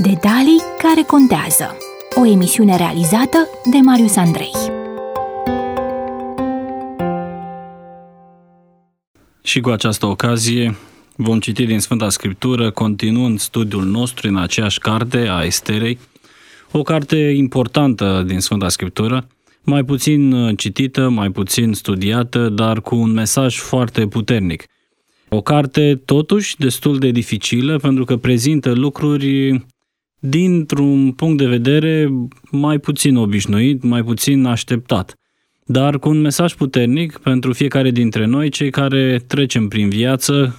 Detalii care contează. O emisiune realizată de Marius Andrei. Și cu această ocazie vom citi din Sfânta Scriptură, continuând studiul nostru în aceeași carte a Esterei, o carte importantă din Sfânta Scriptură, mai puțin citită, mai puțin studiată, dar cu un mesaj foarte puternic. O carte totuși destul de dificilă pentru că prezintă lucruri dintr-un punct de vedere mai puțin obișnuit, mai puțin așteptat, dar cu un mesaj puternic pentru fiecare dintre noi, cei care trecem prin viață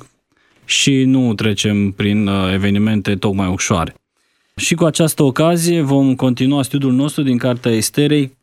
și nu trecem prin evenimente tocmai ușoare. Și cu această ocazie vom continua studiul nostru din Cartea Esterei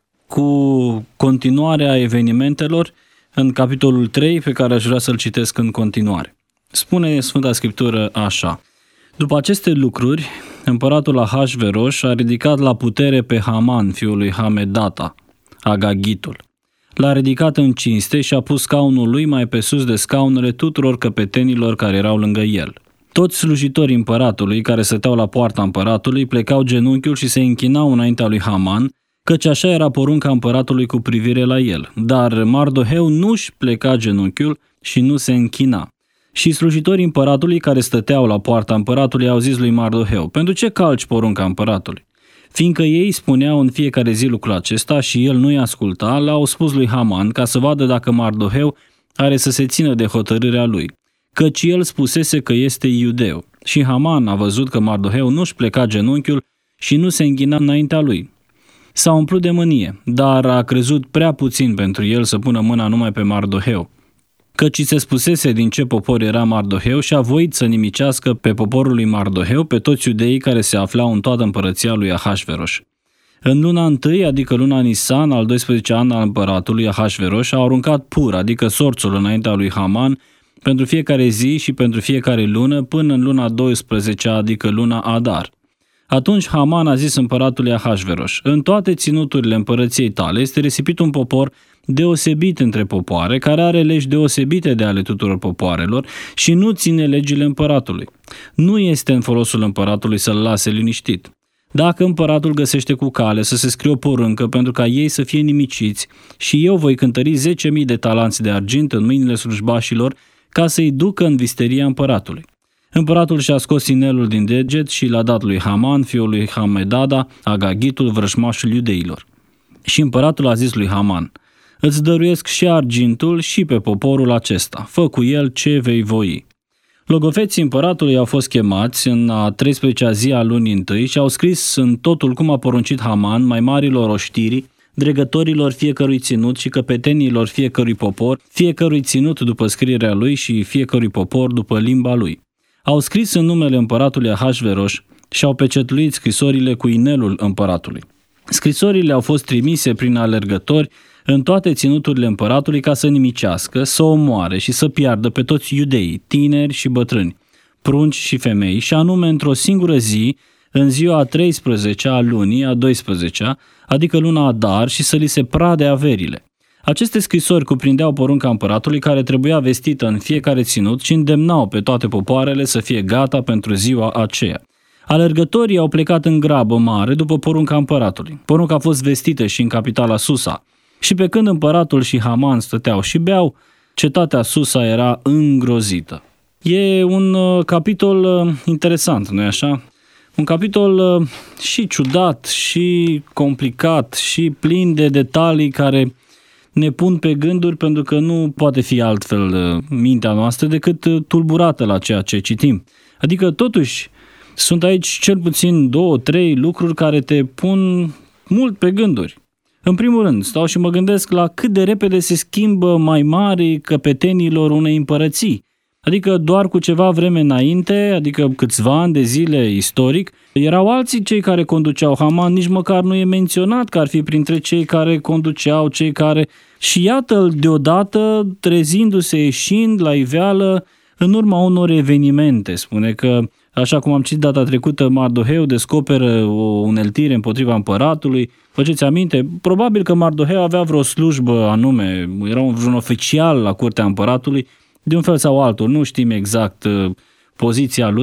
cu continuarea evenimentelor în capitolul 3, pe care aș vrea să-l citesc în continuare. Spune Sfânta Scriptură așa: După aceste lucruri, împăratul Ahasveros a ridicat la putere pe Haman, fiul lui Hamedata, Agagitul. L-a ridicat în cinste și a pus scaunul lui mai pe sus de scaunele tuturor căpetenilor care erau lângă el. Toți slujitorii împăratului care stăteau la poarta împăratului plecau genunchiul și se închinau înaintea lui Haman, căci așa era porunca împăratului cu privire la el. Dar Mardoheu nu-și pleca genunchiul și nu se închina. Și slujitorii împăratului care stăteau la poarta împăratului au zis lui Mardoheu: Pentru ce calci porunca împăratului? Fiindcă ei spuneau în fiecare zi lucrul acesta și el nu-i asculta, l-au spus lui Haman ca să vadă dacă Mardoheu are să se țină de hotărârea lui, căci el spusese că este iudeu. Și Haman a văzut că Mardoheu nu-și pleca genunchiul și nu se înghina înaintea lui. S-a umplut de mânie, dar a crezut prea puțin pentru el să pună mâna numai pe Mardoheu, căci se spusese din ce popor era Mardoheu și a voit să nimicească pe poporul lui Mardoheu pe toți iudeii care se aflau în toată împărăția lui Ahasveros. În luna întâi, adică luna Nisan, al 12 an al împăratului Ahasveros, a aruncat pur, adică sorțul înaintea lui Haman, pentru fiecare zi și pentru fiecare lună, până în luna 12, adică luna Adar. Atunci Haman a zis împăratului Ahasveros: În toate ținuturile împărăției tale este risipit un popor deosebit între popoare, care are legi deosebite de ale tuturor popoarelor și nu ține legile împăratului. Nu este în folosul împăratului să-l lase liniștit. Dacă împăratul găsește cu cale să se scrie o poruncă pentru ca ei să fie nimiciți, și eu voi cântări 10.000 de talanți de argint în mâinile slujbașilor ca să-i ducă în visteria împăratului. Împăratul și-a scos inelul din deget și l-a dat lui Haman, fiul lui Hamedata, Agagitul, vrăjmașul iudeilor. Și împăratul a zis lui Haman: Îți dăruiesc și argintul și pe poporul acesta. Fă cu el ce vei voi. Logofeții împăratului au fost chemați în a 13-a zi a lunii întâi și au scris în totul cum a poruncit Haman mai marilor oștirii, dregătorilor fiecărui ținut și căpetenilor fiecărui popor, fiecărui ținut după scrierea lui și fiecărui popor după limba lui. Au scris în numele împăratului Ahasveros și au pecetluit scrisorile cu inelul împăratului. Scrisorile au fost trimise prin alergători în toate ținuturile împăratului ca să nimicească, să omoare și să piardă pe toți iudeii, tineri și bătrâni, prunci și femei, și anume într-o singură zi, în ziua a 13-a a lunii a 12-a, adică luna Adar, și să li se prade averile. Aceste scrisori cuprindeau porunca împăratului care trebuia vestită în fiecare ținut și îndemnau pe toate popoarele să fie gata pentru ziua aceea. Alergătorii au plecat în grabă mare după porunca împăratului. Porunca a fost vestită și în capitala Susa. Și pe când împăratul și Haman stăteau și beau, cetatea Susa era îngrozită. E un capitol interesant, nu-i așa? Un capitol și ciudat, și complicat, și plin de detalii care ne pun pe gânduri, pentru că nu poate fi altfel mintea noastră decât tulburată la ceea ce citim. Adică totuși sunt aici cel puțin 2-3 lucruri care te pun mult pe gânduri. În primul rând, stau și mă gândesc la cât de repede se schimbă mai mari căpetenilor unei împărății. Adică doar cu ceva vreme înainte, adică câțiva ani de zile istoric, erau alții cei care conduceau. Haman nici măcar nu e menționat că ar fi printre cei care conduceau, cei care... Și iată-l deodată trezindu-se, ieșind la iveală în urma unor evenimente. Spune că, așa cum am citit data trecută, Mardoheu descoperă o uneltire împotriva împăratului. Faceți aminte? Probabil că Mardoheu avea vreo slujbă anume, era un oficial la curtea împăratului, de un fel sau altul, nu știm exact poziția lui,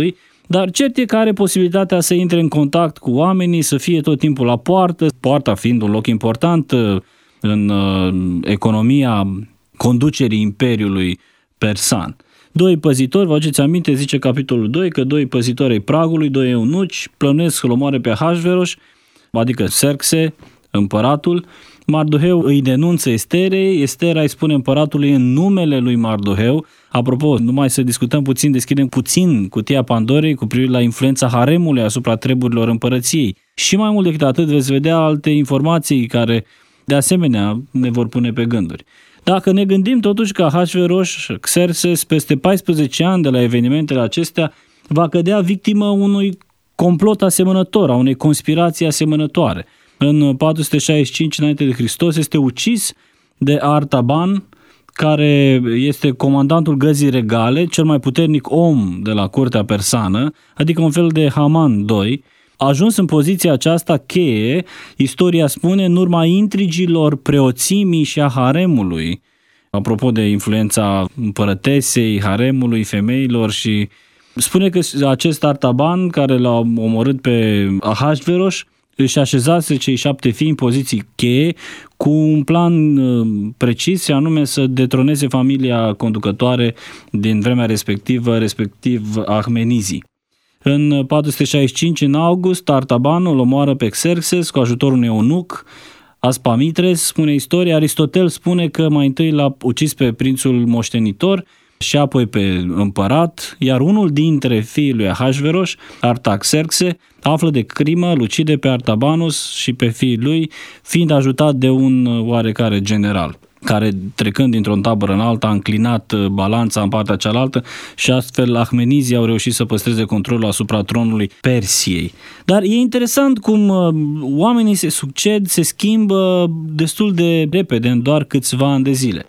Dar cert e că are posibilitatea să intre în contact cu oamenii, să fie tot timpul la poartă, poarta fiind un loc important în economia conducerii Imperiului Persan. Doi păzitori, vă aduceți aminte, zice capitolul 2, că doi păzitori ai pragului, doi eunuci, plănuiesc să-l omoare pe Ahasveros, adică Xerxe, împăratul. Mardoheu îi denunță Esterei, Estera îi spune împăratului în numele lui Mardoheu. Apropo, numai să discutăm puțin, deschidem puțin cutia Pandorei cu privire la influența haremului asupra treburilor împărăției. Și mai mult decât atât veți vedea alte informații care de asemenea ne vor pune pe gânduri. Dacă ne gândim totuși că Ahasveros, Xerxes, peste 14 ani de la evenimentele acestea, va cădea victimă unui complot asemănător, a unei conspirații asemănătoare. În 465 înainte de Hristos este ucis de Artaban, care este comandantul găzii regale, cel mai puternic om de la curtea persană, adică un fel de Haman II. A ajuns în poziția aceasta cheie, istoria spune, în urma intrigilor preoțimii și a haremului. Apropo de influența împărătesei, haremului, femeilor și... Spune că acest Artaban, care l-a omorât pe Ahasveros, își așezase cei 7 fii în poziții cheie cu un plan precis, anume să detroneze familia conducătoare din vremea respectivă, respectiv Ahmenizii. În 465, în august, Artabanul îl omoară pe Xerxes cu ajutorul unui eunuc, Aspamitres, spune istoria. Aristotel spune că mai întâi l-a ucis pe prințul moștenitor și apoi pe împărat, iar unul dintre fiii lui Ahasveros, Artaxerxe, află de crimă, îl ucide pe Artabanus și pe fiii lui, fiind ajutat de un oarecare general, care, trecând dintr-o tabără în alta, a înclinat balanța în partea cealaltă și astfel Ahmenizii au reușit să păstreze controlul asupra tronului Persiei. Dar e interesant cum oamenii se succed, se schimbă destul de repede, în doar câțiva ani de zile.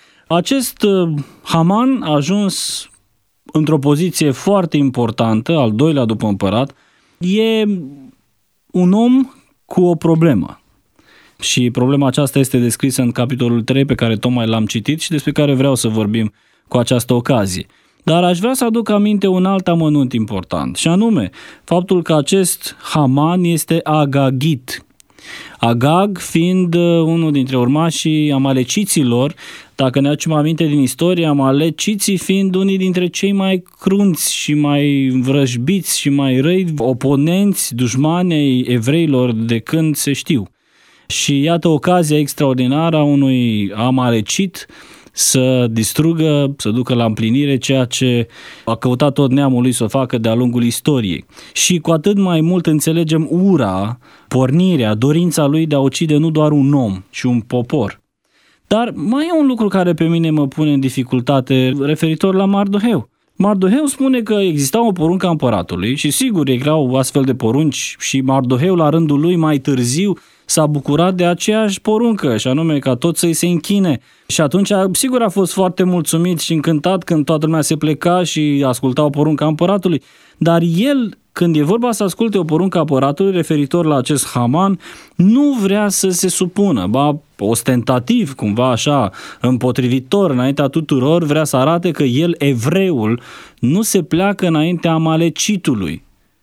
Acest Haman a ajuns într-o poziție foarte importantă, al doilea după împărat. E un om cu o problemă. Și problema aceasta este descrisă în capitolul 3 pe care tocmai l-am citit și despre care vreau să vorbim cu această ocazie. Dar aș vrea să aduc aminte un alt amănunt important, și anume faptul că acest Haman este agagit. Agag fiind unul dintre urmașii amaleciților, dacă ne aducem aminte din istorie, amaleciții fiind unii dintre cei mai crunți și mai vrăjbiți și mai răi oponenți, dușmani ai evreilor de când se știu. Și iată ocazia extraordinară a unui amalecit să distrugă, să ducă la împlinire ceea ce a căutat tot neamul lui să o facă de-a lungul istoriei. Și cu atât mai mult înțelegem ura, pornirea, dorința lui de a ucide nu doar un om, ci un popor. Dar mai e un lucru care pe mine mă pune în dificultate referitor la Mardoheu. Mardoheu spune că exista o poruncă a împăratului și sigur erau astfel de porunci și Mardoheu la rândul lui mai târziu s-a bucurat de aceeași poruncă, și anume ca toți să-i se închine. Și atunci, sigur, a fost foarte mulțumit și încântat când toată lumea se pleca și asculta o poruncă a împăratului. Dar el, când e vorba să asculte o poruncă a împăratului referitor la acest Haman, nu vrea să se supună, ba ostentativ, cumva așa, împotrivitor înaintea tuturor, vrea să arate că el, evreul, nu se pleacă înaintea amalecitului.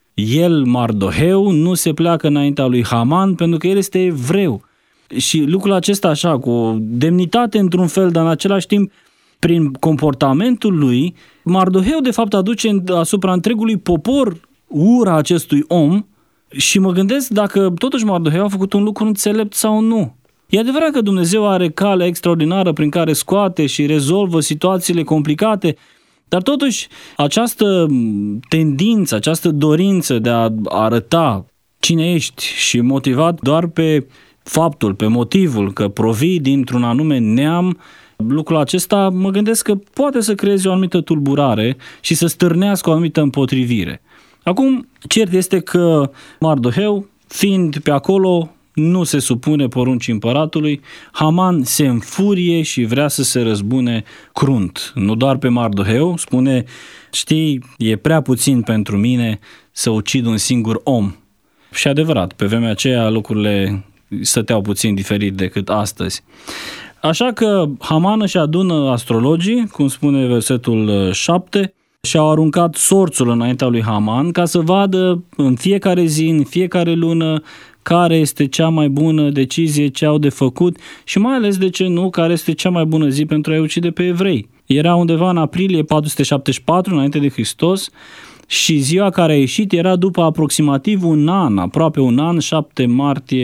El, Mardoheu, nu se pleacă înaintea lui Haman pentru că el este evreu. Și lucrul acesta așa, cu o demnitate într-un fel, dar în același timp, prin comportamentul lui, Mardoheu de fapt aduce asupra întregului popor ura acestui om și mă gândesc dacă totuși Mardoheu a făcut un lucru înțelept sau nu. E adevărat că Dumnezeu are calea extraordinară prin care scoate și rezolvă situațiile complicate, dar totuși această tendință, această dorință de a arăta cine ești și motivat doar pe faptul, pe motivul că provii dintr-un anume neam, lucrul acesta mă gândesc că poate să creeze o anumită tulburare și să stârnească o anumită împotrivire. Acum, cert este că Mardoheu, fiind pe acolo, nu se supune poruncii împăratului, Haman se înfurie și vrea să se răzbune crunt. Nu doar pe Mardoheu, spune, știi, e prea puțin pentru mine să ucid un singur om. Și adevărat, pe vremea aceea lucrurile stăteau puțin diferit decât astăzi. Așa că Haman își adună astrologii, cum spune versetul 7, și-au aruncat sorțul înaintea lui Haman ca să vadă în fiecare zi, în fiecare lună, care este cea mai bună decizie ce au de făcut și mai ales, de ce nu, care este cea mai bună zi pentru a-i ucide pe evrei. Era undeva în aprilie 474 înainte de Hristos și ziua care a ieșit era după aproximativ un an, aproape un an, 7 martie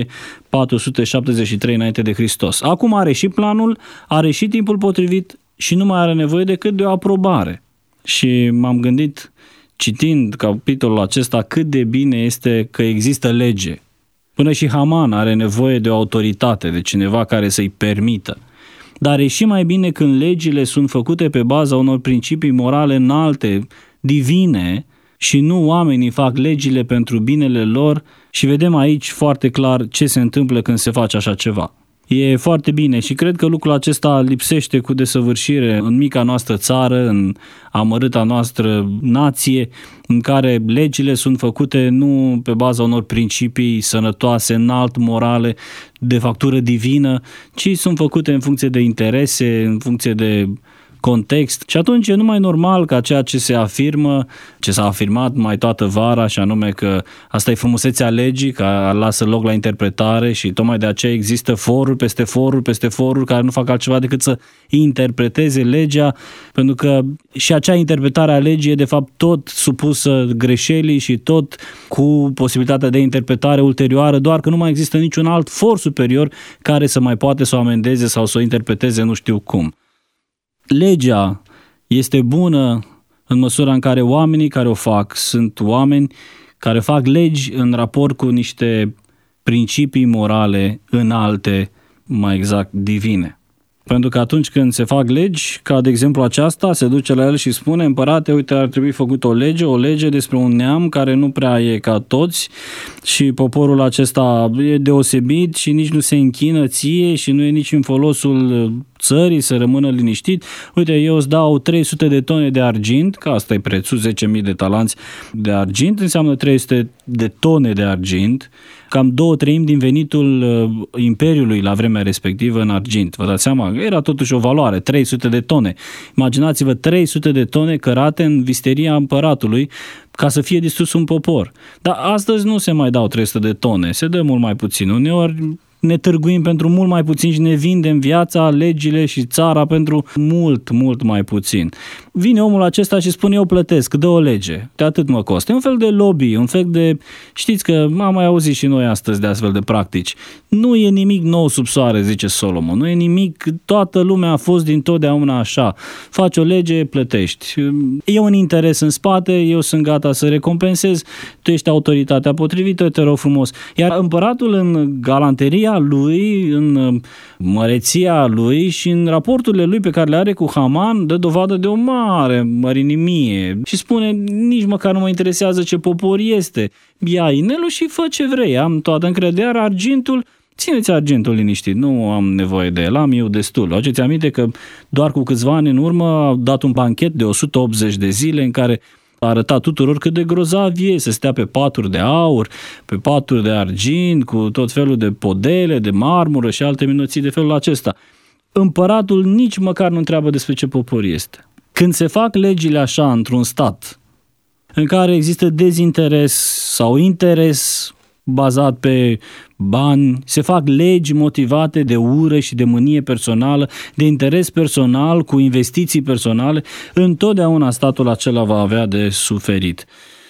473 înainte de Hristos. Acum are și planul, are și timpul potrivit și nu mai are nevoie decât de o aprobare. Și m-am gândit, citind capitolul acesta, cât de bine este că există lege. Până și Haman are nevoie de o autoritate, de cineva care să-i permită. Dar e și mai bine când legile sunt făcute pe baza unor principii morale înalte, divine, și nu oamenii fac legile pentru binele lor și vedem aici foarte clar ce se întâmplă când se face așa ceva. E foarte bine și cred că lucrul acesta lipsește cu desăvârșire în mica noastră țară, în amărâta noastră nație, în care legile sunt făcute nu pe baza unor principii sănătoase, înalt, morale, de factură divină, ci sunt făcute în funcție de interese, în funcție de context. Și atunci e numai normal ca ceea ce se afirmă, ce s-a afirmat mai toată vara, și anume că asta e frumusețea legii, că lasă loc la interpretare și tocmai de aceea există foruri peste foruri care nu fac altceva decât să interpreteze legea, pentru că și acea interpretare a legii e de fapt tot supusă greșelii și tot cu posibilitatea de interpretare ulterioară, doar că nu mai există niciun alt for superior care să mai poate să o amendeze sau să o interpreteze nu știu cum. Legea este bună în măsura în care oamenii care o fac sunt oameni care fac legi în raport cu niște principii morale înalte, mai exact divine. Pentru că atunci când se fac legi, ca de exemplu aceasta, se duce la el și spune: împărate, uite, ar trebui făcut o lege despre un neam care nu prea e ca toți și poporul acesta e deosebit și nici nu se închină ție și nu e nici în folosul țării să rămână liniștit. Uite, eu îți dau 300 de tone de argint, că asta e prețul, 10.000 de talanți de argint, înseamnă 300 de tone de argint, cam 2/3 din venitul imperiului la vremea respectivă în argint. Vă dați seama? Era totuși o valoare, 300 de tone. Imaginați-vă 300 de tone cărate în visteria împăratului ca să fie distrus un popor. Dar astăzi nu se mai dau 300 de tone, se dă mult mai puțin. Uneori ne târguim pentru mult mai puțin și ne vindem viața, legile și țara pentru mult mai puțin. Vine omul acesta și spune: eu plătesc, dă o lege, de atât mă costă. E un fel de lobby, un fel de... Știți că am mai auzit și noi astăzi de astfel de practici. Nu e nimic nou sub soare, zice Solomon, nu e nimic, toată lumea a fost dintotdeauna așa. Faci o lege, plătești. E un interes în spate, eu sunt gata să recompensez, tu ești autoritatea potrivită, te rog frumos. Iar împăratul în galanteria lui, în măreția lui și în raporturile lui pe care le are cu Haman, dă dovadă de o mare mărinimie și spune: nici măcar nu mă interesează ce popor este. Ia inelul și fă ce vrei, am toată încrederea, argintul, țineți argintul liniștit, nu am nevoie de el, am eu destul. Aduceți aminte că doar cu câțiva ani în urmă a dat un banchet de 180 de zile în care a arătat tuturor cât de grozav e să stea pe paturi de aur, pe paturi de argint, cu tot felul de podele, de marmură și alte minuții de felul acesta. Împăratul nici măcar nu întreabă despre ce popor este. Când se fac legile așa într-un stat în care există dezinteres sau interes bazat pe bani, se fac legi motivate de ură și de mânie personală, de interes personal, cu investiții personale, întotdeauna statul acela va avea de suferit.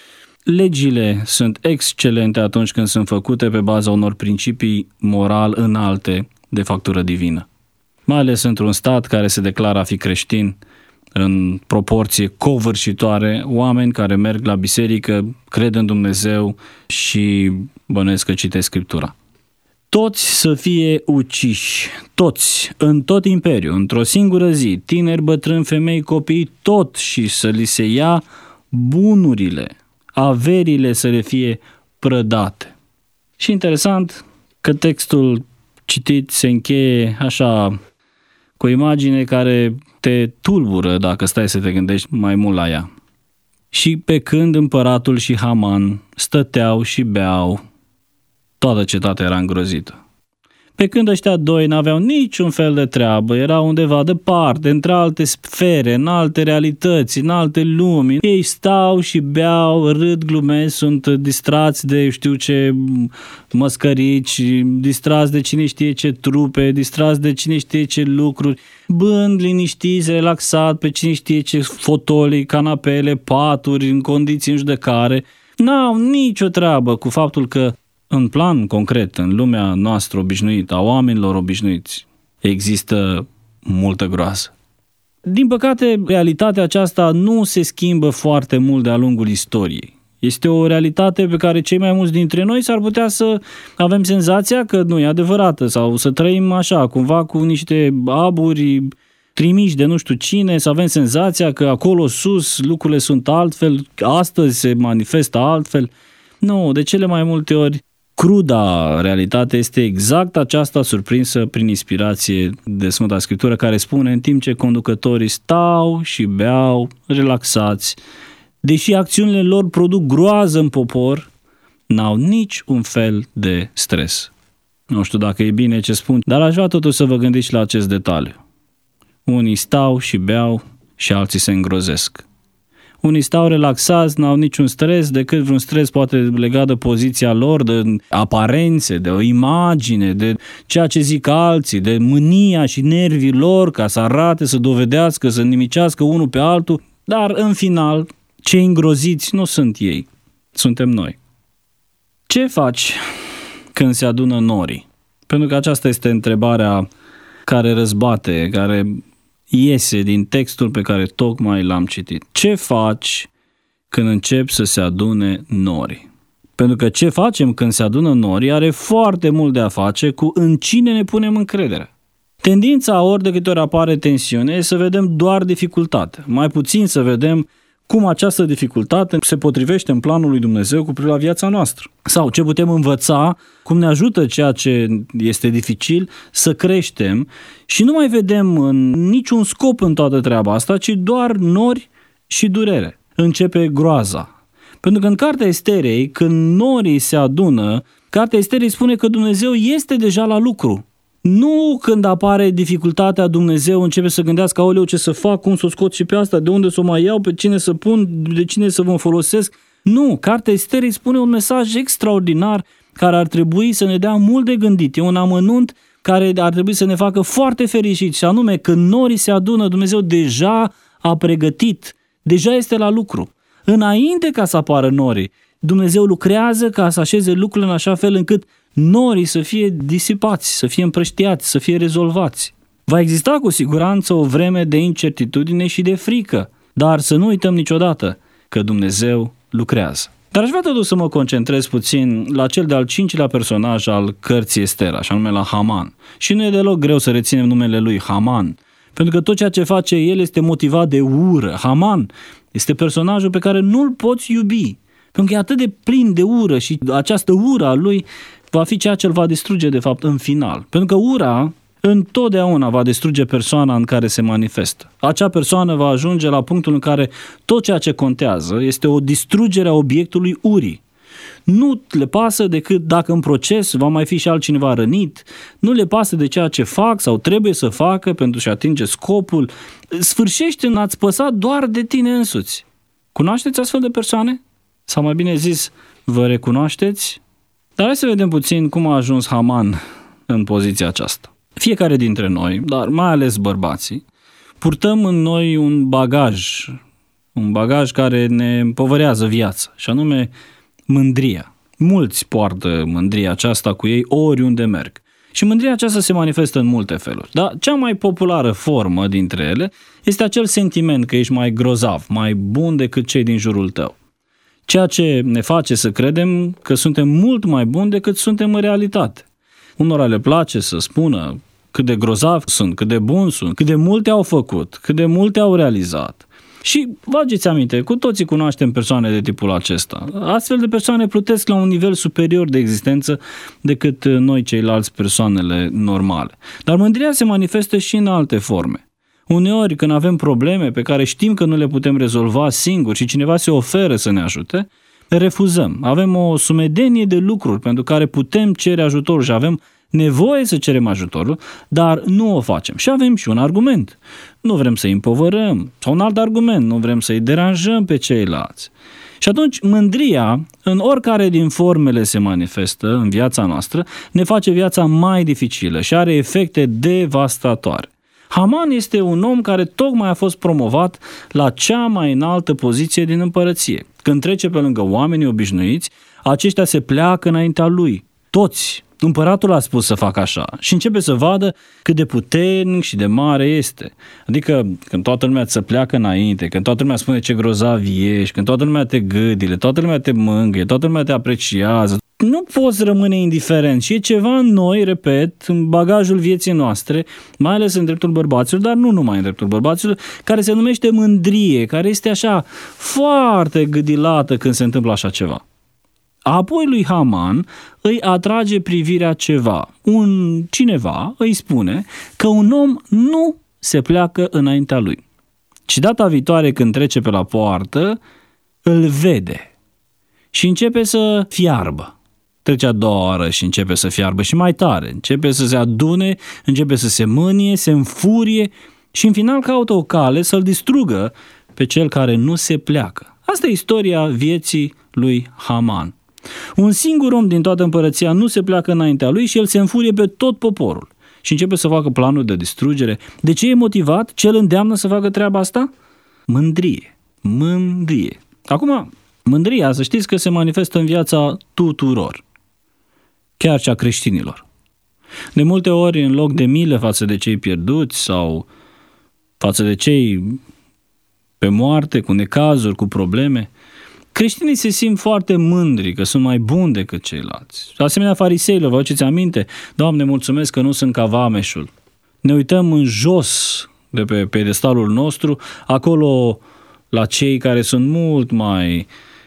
Legile sunt excelente atunci când sunt făcute pe baza unor principii moral înalte de factură divină. Mai ales într-un stat care se declară a fi creștin, în proporție covârșitoare, oameni care merg la biserică, cred în Dumnezeu și bănuiesc că citesc Scriptura. Toți să fie uciși, toți, în tot imperiul, într-o singură zi, tineri, bătrâni, femei, copii, tot, și să li se ia bunurile, averile să le fie prădate. Și interesant că textul citit se încheie așa, cu o imagine care te tulbură dacă stai să te gândești mai mult la ea. Și pe când împăratul și Haman stăteau și beau, toată cetatea era îngrozită. Pe când ăștia doi n-aveau niciun fel de treabă, erau undeva departe, între alte sfere, în alte realități, în alte lumi. Ei stau și beau, râd, glumesc, sunt distrați de știu ce măscărici, distrați de cine știe ce trupe, distrați de cine știe ce lucruri, bând, liniștiți, relaxat, pe cine știe ce fotolii, canapele, paturi, în condiții în judecare. N-au nicio treabă cu faptul că în plan concret, în lumea noastră obișnuită, a oamenilor obișnuiți, există multă groază. Din păcate, realitatea aceasta nu se schimbă foarte mult de-a lungul istoriei. Este o realitate pe care cei mai mulți dintre noi s-ar putea să avem senzația că nu e adevărată sau să trăim așa, cumva cu niște aburi trimiși de nu știu cine, să avem senzația că acolo sus lucrurile sunt altfel, astăzi se manifestă altfel. Nu, de cele mai multe ori cruda realitate este exact aceasta surprinsă prin inspirație de Sfânta Scriptură, care spune: în timp ce conducătorii stau și beau, relaxați, deși acțiunile lor produc groază în popor, n-au nici un fel de stres. Nu știu dacă e bine ce spun, dar aș vrea totuși să vă gândiți și la acest detaliu. Unii stau și beau și alții se îngrozesc. Unii stau relaxați, n-au niciun stres, decât vreun stres poate legat de poziția lor, de aparențe, de o imagine, de ceea ce zic alții, de mânia și nervii lor ca să arate, să dovedească, să nimicească unul pe altul. Dar în final, cei îngroziți nu sunt ei, suntem noi. Ce faci când se adună norii? Pentru că aceasta este întrebarea care răzbate, care iese din textul pe care tocmai l-am citit. Ce faci când încep să se adune norii? Pentru că ce facem când se adună norii are foarte mult de a face cu în cine ne punem încredere. Tendința, ori de câte ori apare tensiune, e să vedem doar dificultate, mai puțin să vedem cum această dificultate se potrivește în planul lui Dumnezeu cu privire la viața noastră. Sau ce putem învăța, cum ne ajută ceea ce este dificil să creștem și nu mai vedem niciun scop în toată treaba asta, ci doar nori și durere. Începe groaza. Pentru că în Cartea Esterei, când norii se adună, Cartea Esterei spune că Dumnezeu este deja la lucru. Nu când apare dificultatea, Dumnezeu începe să gândească: aoleu, ce să fac, cum să o scot și pe asta, de unde să o mai iau, pe cine să pun, de cine să mă folosesc. Nu, Cartea Esterei spune un mesaj extraordinar care ar trebui să ne dea mult de gândit. E un amănunt care ar trebui să ne facă foarte fericiți, și anume când norii se adună, Dumnezeu deja a pregătit, deja este la lucru. Înainte ca să apară norii, Dumnezeu lucrează ca să așeze lucrurile în așa fel încât norii să fie disipați, să fie împrăștiați, să fie rezolvați. Va exista cu siguranță o vreme de incertitudine și de frică, dar să nu uităm niciodată că Dumnezeu lucrează. Dar aș vrea totuși să mă concentrez puțin la cel de-al 5-lea personaj al cărții Estera, și anume la Haman. Și nu e deloc greu să reținem numele lui Haman, pentru că tot ceea ce face el este motivat de ură. Haman este personajul pe care nu-l poți iubi, pentru că e atât de plin de ură și această ură a lui va fi ceea ce îl va distruge de fapt în final. Pentru că ura întotdeauna va distruge persoana în care se manifestă. Acea persoană va ajunge la punctul în care tot ceea ce contează este o distrugere a obiectului urii. Nu le pasă decât dacă în proces va mai fi și altcineva rănit, nu le pasă de ceea ce fac sau trebuie să facă pentru a-și atinge scopul, sfârșește în a-ți păsa doar de tine însuți. Cunoașteți astfel de persoane? Sau mai bine zis, vă recunoașteți? Dar hai să vedem puțin cum a ajuns Haman în poziția aceasta. Fiecare dintre noi, dar mai ales bărbații, purtăm în noi un bagaj care ne împovărează viața, și anume mândria. Mulți poartă mândria aceasta cu ei oriunde merg. Și mândria aceasta se manifestă în multe feluri. Dar cea mai populară formă dintre ele este acel sentiment că ești mai grozav, mai bun decât cei din jurul tău. Ceea ce ne face să credem că suntem mult mai buni decât suntem în realitate. Unora le place să spună cât de grozavi sunt, cât de buni sunt, cât de multe au făcut, cât de multe au realizat. Și vă aduceți aminte, cu toții cunoaștem persoane de tipul acesta. Astfel de persoane plutesc la un nivel superior de existență decât noi ceilalți persoanele normale. Dar mândria se manifestă și în alte forme. Uneori, când avem probleme pe care știm că nu le putem rezolva singuri și cineva se oferă să ne ajute, refuzăm. Avem o sumedenie de lucruri pentru care putem cere ajutor și avem nevoie să cerem ajutorul, dar nu o facem. Și avem și un argument. Nu vrem să-i împovărăm. Sau un alt argument, nu vrem să-i deranjăm pe ceilalți. Și atunci mândria, în oricare din formele se manifestă în viața noastră, ne face viața mai dificilă și are efecte devastatoare. Haman este un om care tocmai a fost promovat la cea mai înaltă poziție din împărăție. Când trece pe lângă oamenii obișnuiți, aceștia se pleacă înaintea lui. Toți. Împăratul a spus să facă așa și începe să vadă cât de puternic și de mare este. Adică când toată lumea se pleacă înainte, când toată lumea spune ce grozav ești, când toată lumea te gâdile, toată lumea te mângâie, toată lumea te apreciază, nu poți rămâne indiferent și e ceva în noi, repet, în bagajul vieții noastre, mai ales în dreptul bărbaților, dar nu numai în dreptul bărbaților, care se numește mândrie, care este așa foarte gâdilată când se întâmplă așa ceva. Apoi lui Haman îi atrage privirea ceva. Cineva îi spune că un om nu se pleacă înaintea lui. Și data viitoare când trece pe la poartă, îl vede și începe să fiarbă. Trece a doua oară și începe să fiarbă și mai tare. Începe să se adune, începe să se mânie, se înfurie și în final caută o cale să-l distrugă pe cel care nu se pleacă. Asta e istoria vieții lui Haman. Un singur om din toată împărăția nu se pleacă înaintea lui și el se înfurie pe tot poporul și începe să facă planul de distrugere. De ce e motivat? Ce îl îndeamnă să facă treaba asta? Mândrie. Acum, mândria, să știți că se manifestă în viața tuturor, chiar și a creștinilor. De multe ori, în loc de milă față de cei pierduți sau față de cei pe moarte, cu necazuri, cu probleme, creștinii se simt foarte mândri că sunt mai buni decât ceilalți. Asemenea fariseilor, vă aduceți aminte? Doamne, mulțumesc că nu sunt ca vameșul. Ne uităm în jos de pe pedestalul nostru, acolo la cei care sunt mult mai...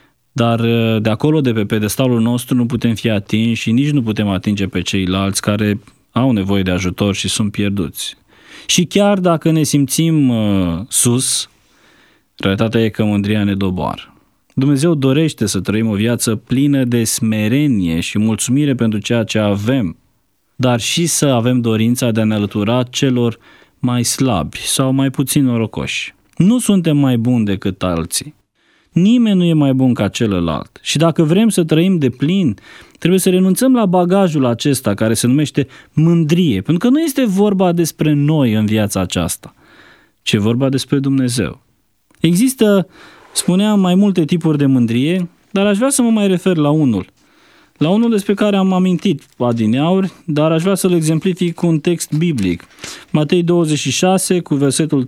Dar de acolo, de pe pedestalul nostru, nu putem fi atinși și nici nu putem atinge pe ceilalți care au nevoie de ajutor și sunt pierduți. Și chiar dacă ne simțim sus, realitatea e că mândria ne doboară. Dumnezeu dorește să trăim o viață plină de smerenie și mulțumire pentru ceea ce avem, dar și să avem dorința de a ne alătura celor mai slabi sau mai puțin norocoși. Nu suntem mai buni decât alții. Nimeni nu e mai bun ca celălalt. Și dacă vrem să trăim de plin, trebuie să renunțăm la bagajul acesta care se numește mândrie, pentru că nu este vorba despre noi în viața aceasta, ci e vorba despre Dumnezeu. Există, spuneam, mai multe tipuri de mândrie, dar aș vrea să mă mai refer la unul. La unul despre care am amintit adineauri, dar aș vrea să-l exemplific cu un text biblic. Matei 26, cu versetul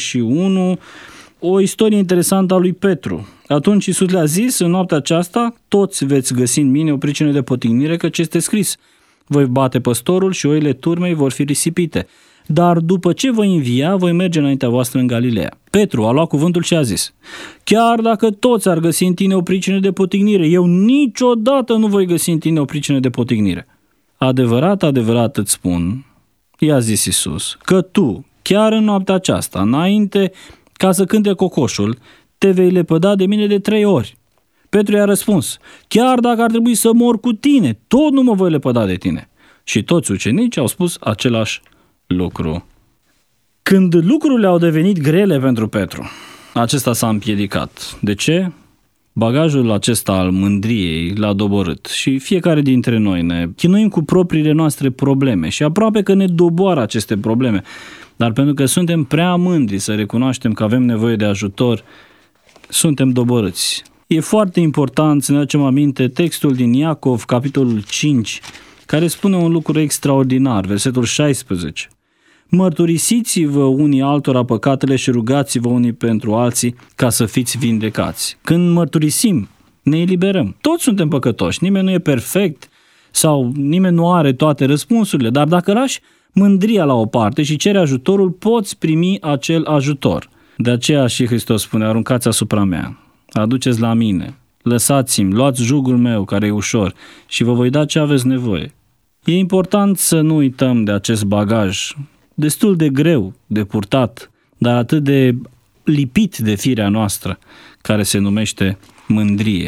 31, o istorie interesantă a lui Petru. Atunci Iisus le-a zis, în noaptea aceasta, toți veți găsi în mine o pricină de potignire, căci este scris: voi bate păstorul și oile turmei vor fi risipite. Dar după ce voi învia, voi merge înaintea voastră în Galileea. Petru a luat cuvântul și a zis: chiar dacă toți ar găsi în tine o pricină de potignire, eu niciodată nu voi găsi în tine o pricină de potignire. Adevărat, adevărat îți spun, i-a zis Iisus, că tu, chiar în noaptea aceasta, înainte ca să cânte cocoșul, te vei lepăda de mine de 3 ori. Petru i-a răspuns: chiar dacă ar trebui să mor cu tine, tot nu mă voi lepăda de tine. Și toți ucenicii au spus același lucru. Când lucrurile au devenit grele pentru Petru, acesta s-a împiedicat. De ce? Bagajul acesta al mândriei l-a doborât și fiecare dintre noi ne chinuim cu propriile noastre probleme și aproape că ne doboară aceste probleme. Dar pentru că suntem prea mândri să recunoaștem că avem nevoie de ajutor, suntem doborâți. E foarte important să ne aducem aminte textul din Iacov, capitolul 5, care spune un lucru extraordinar, versetul 16. Mărturisiți-vă unii altora păcatele și rugați-vă unii pentru alții ca să fiți vindecați. Când mărturisim, ne eliberăm. Toți suntem păcătoși, nimeni nu e perfect sau nimeni nu are toate răspunsurile, dar dacă lași mândria la o parte și ceri ajutorul, poți primi acel ajutor. De aceea și Hristos spune: aruncați asupra mea, aduceți la mine, lăsați-mi, luați jugul meu care e ușor și vă voi da ce aveți nevoie. E important să nu uităm de acest bagaj destul de greu de purtat, dar atât de lipit de firea noastră, care se numește mândrie.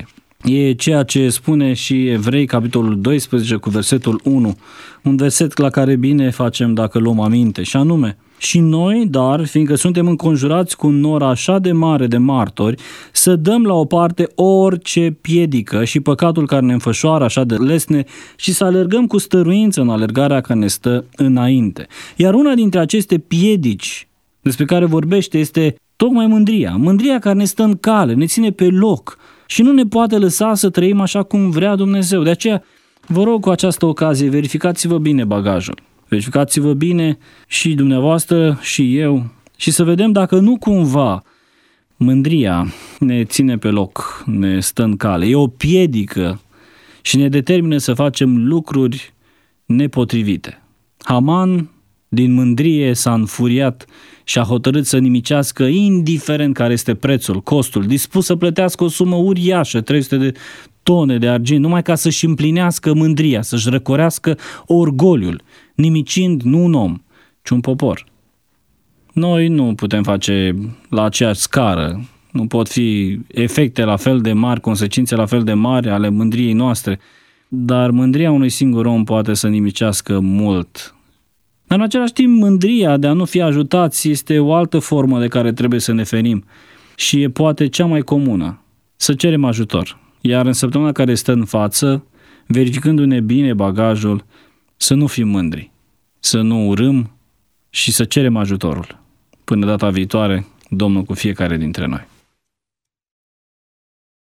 E ceea ce spune și Evrei, capitolul 12, cu versetul 1, un verset la care bine facem dacă luăm aminte, și anume: și noi, dar, fiindcă suntem înconjurați cu un nor așa de mare de martori, să dăm la o parte orice piedică și păcatul care ne înfășoară așa de lesne și să alergăm cu stăruință în alergarea care ne stă înainte. Iar una dintre aceste piedici despre care vorbește este tocmai mândria. Mândria care ne stă în cale, ne ține pe loc și nu ne poate lăsa să trăim așa cum vrea Dumnezeu. De aceea, vă rog cu această ocazie, verificați-vă bine bagajul. Verificați-vă bine și dumneavoastră și eu și să vedem dacă nu cumva mândria ne ține pe loc, ne stă în cale. E o piedică și ne determină să facem lucruri nepotrivite. Haman, din mândrie, s-a înfuriat și a hotărât să nimicească, indiferent care este prețul, costul, dispus să plătească o sumă uriașă, 300 de tone de argint, numai ca să-și împlinească mândria, să-și răcorească orgoliul, nimicind nu un om, ci un popor. Noi nu putem face la aceeași scară, nu pot fi efecte la fel de mari, consecințe la fel de mari ale mândriei noastre, dar mândria unui singur om poate să nimicească mult. Dar în același timp, mândria de a nu fi ajutați este o altă formă de care trebuie să ne ferim și e poate cea mai comună, să cerem ajutor. Iar în săptămâna care stă în față, verificându-ne bine bagajul, să nu fim mândri, să nu urâm și să cerem ajutorul. Până data viitoare, Domnul cu fiecare dintre noi.